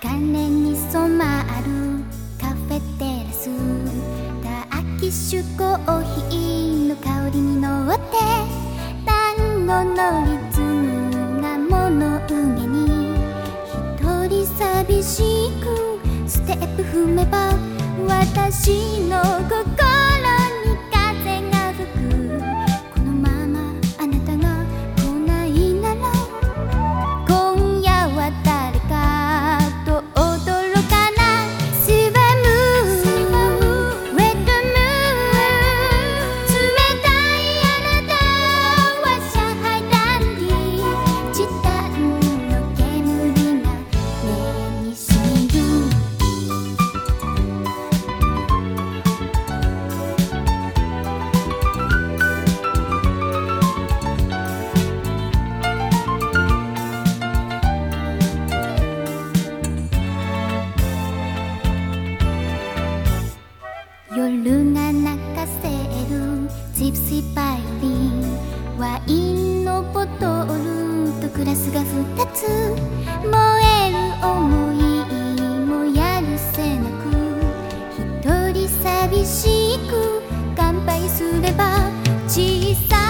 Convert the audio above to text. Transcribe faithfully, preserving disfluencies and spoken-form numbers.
金に染まるカフェテラス、ターキッシュコーヒーの香りに乗って単語のリズムが物憂げに一人寂しくステップ踏めば私の心に風が吹く。このままあなたが来ないなら今夜は誰かと踊ろうかな。スワムウェットムーン、冷たいあなたは上海ダンディ、チタンの煙が目にしみる。夜が泣かせるジプシーバイオリン、ワインのボトルとグラスが二つ、燃える想いもやるせなく一人寂しく乾杯すれば小さ